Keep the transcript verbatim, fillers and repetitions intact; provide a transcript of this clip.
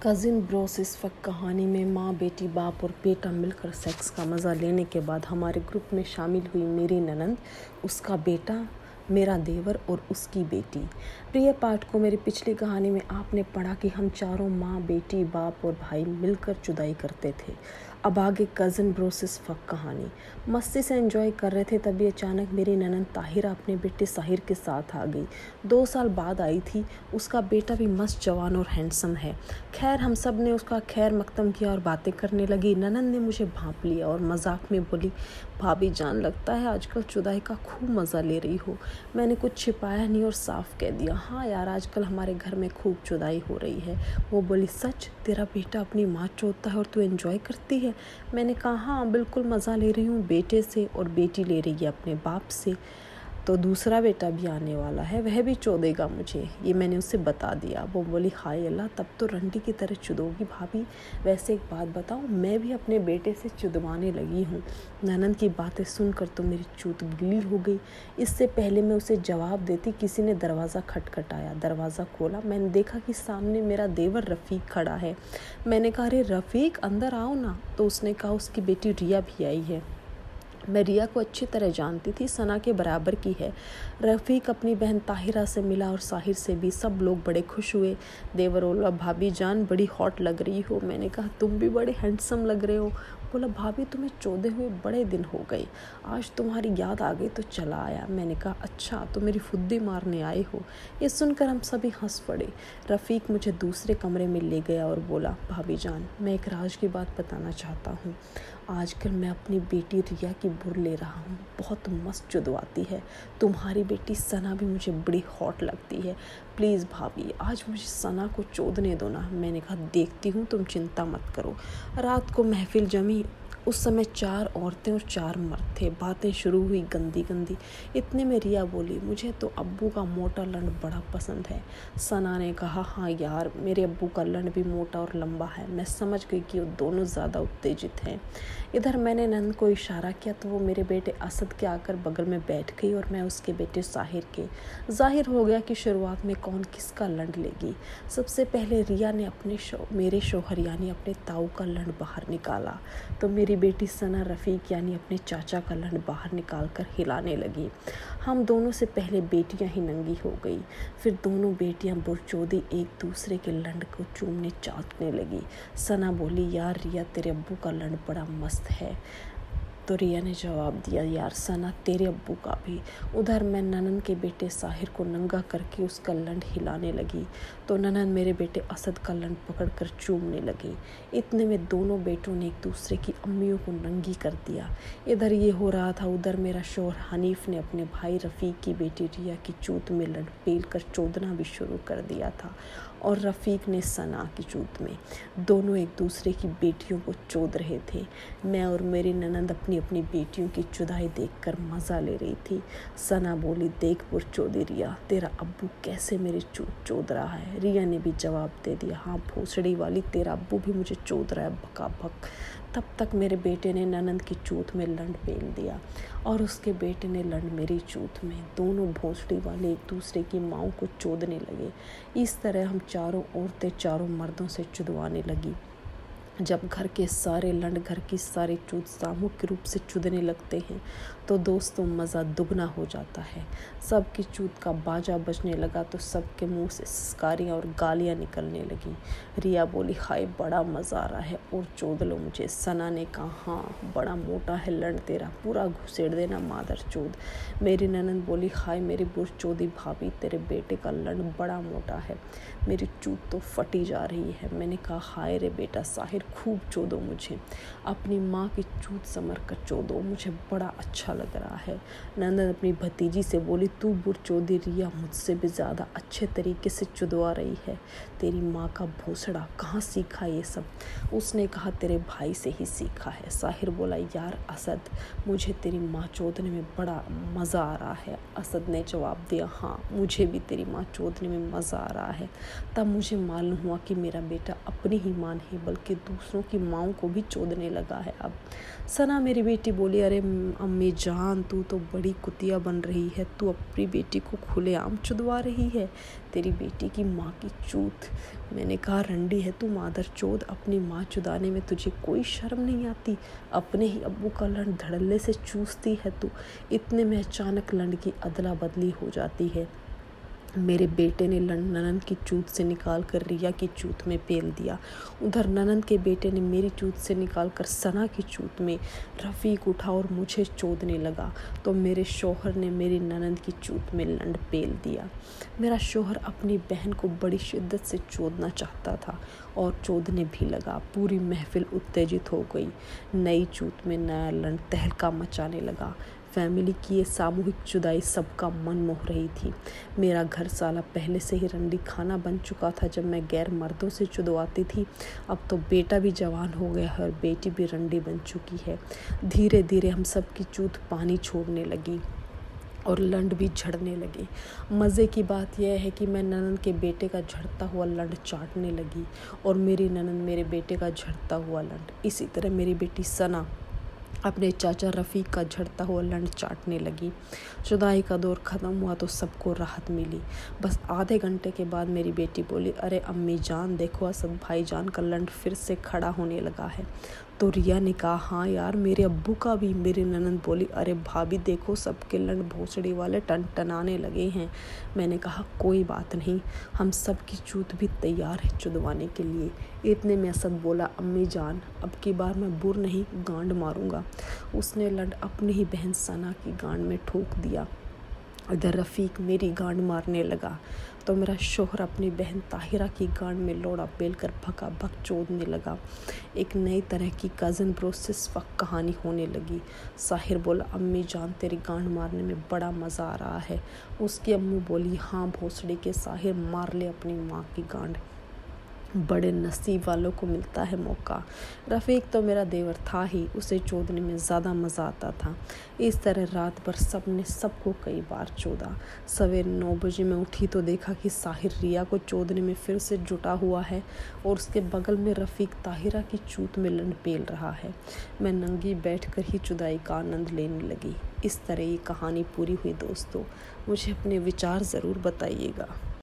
Cousin Bros इस वक्त कहानी में माँ बेटी बाप और बेटा मिलकर सेक्स का मज़ा लेने के बाद हमारे ग्रुप में शामिल हुई मेरी ननंद, उसका बेटा, मेरा देवर और उसकी बेटी। प्रिय पाठ को मेरी पिछली कहानी में आपने पढ़ा कि हम चारों माँ बेटी बाप और भाई मिलकर जुदाई करते थे। अब आगे कज़िन ब्रोस इस वक्त कहानी। मस्ती से एंजॉय कर रहे थे, तभी अचानक मेरी ननंद ताहिरा अपने बेटे साहिर के साथ आ गई। दो साल बाद आई थी। उसका बेटा भी मस्त जवान और हैंडसम है। खैर हम सब ने उसका खैर मकदम किया और बातें करने लगी। ननंद ने मुझे भांप लिया और मजाक में बोली, भाभी जान लगता है आजकल जुदाई का खूब मज़ा ले रही हो। मैंने कुछ छिपाया नहीं और साफ कह दिया, हाँ यार आजकल हमारे घर में खूब जुदाई हो रही है। वो बोली, सच? तेरा बेटा अपनी माँ चोदता है और तू एंजॉय करती है? मैंने कहा हाँ बिल्कुल मज़ा ले रही हूँ बेटे से, और बेटी ले रही है अपने बाप से। तो दूसरा बेटा भी आने वाला है, वह भी चोदेगा मुझे, ये मैंने उसे बता दिया। वो बोली, हाय अल्लाह, तब तो रंडी की तरह चुदोगी भाभी। वैसे एक बात बताऊँ, मैं भी अपने बेटे से चुदवाने लगी हूँ। ननंद की बातें सुनकर तो मेरी चूत गिल्ली हो गई। इससे पहले मैं उसे जवाब देती, किसी ने दरवाज़ा खटखटाया। दरवाज़ा खोला, मैंने देखा कि सामने मेरा देवर रफ़ीक खड़ा है। मैंने कहा, अरे रफ़ीक अंदर आओ ना। तो उसने कहा उसकी बेटी रिया भी आई है। मैं रिया को अच्छी तरह जानती थी, सना के बराबर की है। रफ़ीक अपनी बहन ताहिरा से मिला और साहिर से भी। सब लोग बड़े खुश हुए। देवर बोला, भाभी जान बड़ी हॉट लग रही हो। मैंने कहा तुम भी बड़े हैंडसम लग रहे हो। बोला, भाभी तुम्हें चौदे हुए बड़े दिन हो गए, आज तुम्हारी याद आ गई तो चला आया। मैंने कहा अच्छा, तो मेरी फुद्दी मारने आए हो? ये सुनकर हम सभी हंस पड़े। रफ़ीक मुझे दूसरे कमरे में ले गया और बोला, भाभी जान मैं एक राज की बात बताना चाहता हूँ। आजकल मैं अपनी बेटी रिया की बुर ले रहा हूँ, बहुत मस्त जुदवाती है। तुम्हारी बेटी सना भी मुझे बड़ी हॉट लगती है। प्लीज़ भाभी आज मुझे सना को चोदने दो ना। मैंने कहा देखती हूँ, तुम चिंता मत करो। रात को महफिल जमी। उस समय चार औरतें और चार मर्द थे। बातें शुरू हुई गंदी गंदी। इतने में रिया बोली, मुझे तो अब्बू का मोटा लंड बड़ा पसंद है। सना ने कहा, हाँ यार मेरे अब्बू का लंड भी मोटा और लंबा है। मैं समझ गई कि वो दोनों ज़्यादा उत्तेजित हैं। इधर मैंने नंद को इशारा किया तो वो मेरे बेटे असद के आकर बगल में बैठ गई और मैं उसके बेटे साहिर के। जाहिर हो गया कि शुरुआत में कौन किसका लंड लेगी। सबसे पहले रिया ने अपने शो मेरे शोहर यानी अपने ताऊ का लंड बाहर निकाला, तो मेरी बेटी सना रफ़ीक यानी अपने चाचा का लंड बाहर निकाल कर हिलाने लगी। हम दोनों से पहले बेटियां ही नंगी हो गई। फिर दोनों बेटियां बुरचोदी एक दूसरे के लंड को चूमने चाटने लगी। सना बोली, यार रिया तेरे अब्बू का लंड बड़ा मस्त है। तो रिया ने जवाब दिया, यार सना तेरे अब्बू का भी। उधर मैं ननंद के बेटे साहिर को नंगा करके उसका लंड हिलाने लगी, तो ननंद मेरे बेटे असद का लंड पकड़कर चूमने लगी। इतने में दोनों बेटों ने एक दूसरे की अम्मियों को नंगी कर दिया। इधर ये हो रहा था, उधर मेरा शौहर हनीफ ने अपने भाई रफ़ीक की बेटी रिया की चूत में लंड पेल कर चोदना भी शुरू कर दिया था, और रफ़ीक ने सना की चूत में। दोनों एक दूसरे की बेटियों को चोद रहे थे। मैं और मेरी ननंद अपनी अपनी बेटियों की जुदाई देखकर मज़ा ले रही थी। सना बोली, देख बुरचोदी रिया, तेरा अब्बू कैसे मेरी चूत चोद रहा है। रिया ने भी जवाब दे दिया, हाँ भोसड़ी वाली, तेरा अब्बू भी मुझे चोद रहा है बका भक। तब तक मेरे बेटे ने ननंद की चूत में लंड पेल दिया और उसके बेटे ने लंड मेरी चूत में। दोनों भोसड़ी वाले एक दूसरे की माओं को चोदने लगे। इस तरह हम चारों औरतें चारों मर्दों से चुदवाने लगी। जब घर के सारे लंड घर की सारी चूत सामूहिक रूप से चुदने लगते हैं तो दोस्तों मज़ा दुगना हो जाता है। सबकी चूत का बाजा बजने लगा तो सबके मुंह से सिस्कारियाँ और गालियाँ निकलने लगी। रिया बोली, हाय बड़ा मज़ा आ रहा है और चोद लो मुझे। सना ने कहा, हाँ बड़ा मोटा है लंड तेरा, पूरा घुसेड़ देना मादर चोद। मेरी ननंद बोली, हाय मेरी बुरचोदी भाभी, तेरे बेटे का लंड बड़ा मोटा है, मेरी चूत तो फटी जा रही है। मैंने कहा, हाय रे बेटा साहिर, खूब चोदो मुझे, अपनी माँ की चूत समर कर चोदो, मुझे बड़ा अच्छा लग रहा है। नंदन अपनी भतीजी से बोली, तू बुरचोदी रिया मुझसे भी ज़्यादा अच्छे तरीके से चुदवा रही है, तेरी माँ का भोसड़ा कहाँ सीखा ये सब? उसने कहा, तेरे भाई से ही सीखा है। साहिर बोला, यार असद, मुझे तेरी माँ चोदने में बड़ा मज़ा आ रहा है। असद ने जवाब दिया, हाँ मुझे भी तेरी माँ चोदने में मज़ा आ रहा है। तब मुझे मालूम हुआ कि मेरा बेटा अपनी ही माँ नहीं बल्कि दूसरों की माँओं को भी चोदने लगा है अब। सना मेरी बेटी बोली, अरे अम्मी जान, तू तो बड़ी कुतिया बन रही है, तू अपनी बेटी को खुलेआम चुदवा रही है, तेरी बेटी की माँ की चूत। मैंने कहा, रंडी है तू मादर चोद, अपनी माँ चुदाने में तुझे कोई शर्म नहीं आती, अपने ही अब्बू का लंड धड़ल्ले से चूसती है तू। इतने में अचानक लंड की अदला बदली हो जाती है। मेरे बेटे ने लंड ननंद की चूत से निकाल कर रिया की चूत में पेल दिया। उधर ननंद के बेटे ने मेरी चूत से निकाल कर सना की चूत में। रफ़ीक उठा और मुझे चोदने लगा तो मेरे शौहर ने मेरी ननंद की चूत में लंड पेल दिया। मेरा शौहर अपनी बहन को बड़ी शिद्दत से चोदना चाहता था और चोदने भी लगा। पूरी महफिल उत्तेजित हो गई। नई चूत में नया लंड तहलका मचाने लगा। फैमिली की ये सामूहिक जुदाई सबका मन मोह रही थी। मेरा घर साला पहले से ही रंडी खाना बन चुका था जब मैं गैर मर्दों से चुदवाती थी। अब तो बेटा भी जवान हो गया है और बेटी भी रंडी बन चुकी है। धीरे धीरे हम सब की चूत पानी छोड़ने लगी और लंड भी झड़ने लगे। मज़े की बात यह है कि मैं ननंद के बेटे का झड़ता हुआ लंड चाटने लगी और मेरी ननंद मेरे बेटे का झड़ता हुआ लंड। इसी तरह मेरी बेटी सना अपने चाचा रफ़ीक का झड़ता हुआ लंड चाटने लगी। जुदाई का दौर ख़त्म हुआ तो सबको राहत मिली। बस आधे घंटे के बाद मेरी बेटी बोली, अरे अम्मी जान देखो, असद भाई जान का लंड फिर से खड़ा होने लगा है। तो रिया ने कहा, हाँ यार मेरे अब्बू का भी। मेरी ननंद बोली, अरे भाभी देखो सबके लंड भोसड़ी वाले टन टनाने लगे हैं। मैंने कहा, कोई बात नहीं, हम सब की चूत भी तैयार है चुदवाने के लिए। इतने में असद बोला, अम्मी जान अब की बार मैं बुर नहीं गांड मारूंगा। उसने लंड अपनी ही बहन सना की गांड में ठोक दिया। इधर रफ़ीक मेरी गांड मारने लगा तो मेरा शौहर अपनी बहन ताहिरा की गांड में लोड़ा पेल कर भका भक चोदने लगा। एक नई तरह की कज़न ब्रो से इस वक्त कहानी होने लगी। साहिर बोला, अम्मी जान तेरी गांड मारने में बड़ा मज़ा आ रहा है। उसकी अम्मी बोली, हाँ भोसड़ी के साहिर, मार ले अपनी माँ की गांड, बड़े नसीब वालों को मिलता है मौका। रफ़ीक तो मेरा देवर था ही, उसे चोदने में ज़्यादा मज़ा आता था। इस तरह रात भर सब ने सबको कई बार चोदा। सवेरे नौ बजे मैं उठी तो देखा कि साहिर रिया को चोदने में फिर से जुटा हुआ है और उसके बगल में रफ़ीक ताहिरा की चूत में लंड पेल रहा है। मैं नंगी बैठकर ही जुदाई का आनंद लेने लगी। इस तरह ये कहानी पूरी हुई दोस्तों। मुझे अपने विचार ज़रूर बताइएगा।